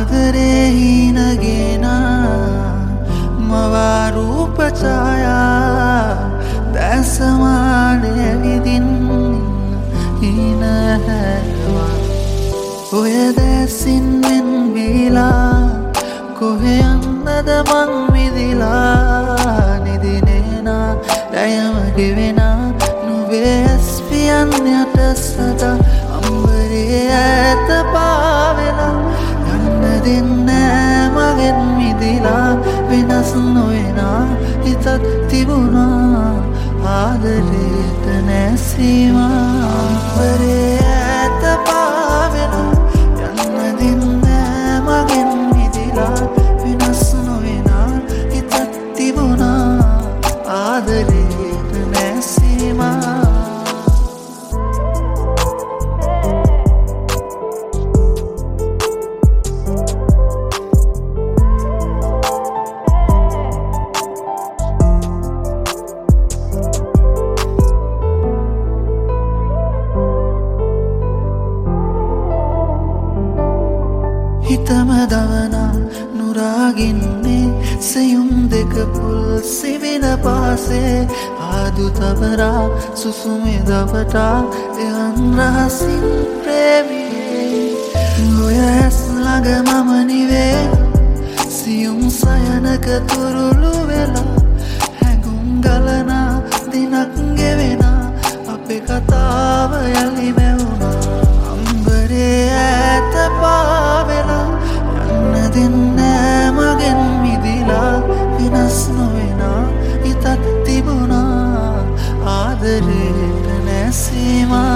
ආදරේ හීනගෙන මවා රූප ඡායා දැසමානේ විදින් හීන හැවා ඔය දැසින් මෙන් වීලා කොහෙ යන්නද මං විදිලා නිදිනේනා දයම ගෙවෙනා නුවේ ස්පියන් යට සදා අම්බරේ ඇත පාවෙලා යන්න දෙන්නෑ මගෙන් මිදිලා වෙනස් නොවෙනා හිතත් තිබුණා ආදරේට නැසීමා අම්බරේ ඇත පාවෙලා යන්න දෙන්නෑ මගෙන් මිදිලා වෙනස් නොවෙනා හිතත් තිබුණා ආදරේට නැසීමා හිතම දවනා නුරාගින්නේ සයුම් දෙක පුල් සිවින පාසේ ආදු තබරා සුසුමේ දවටා එවන් රහසින් ප්‍රේමී ඔය ඇස් ළඟ මම නිවේ සියුම් සයනක තුරුළු වෙලා හැඟුම් ගලනා දිනක් ගෙවෙනා අපේ කතාව යලි මැවුණා අම්බරේ ඇත පාවෙලා යන්න දෙන්නෑ මගෙන් මිදිලා වෙනස් නොවෙනා හිතත් තිබුණා ආදරේට නැසීමා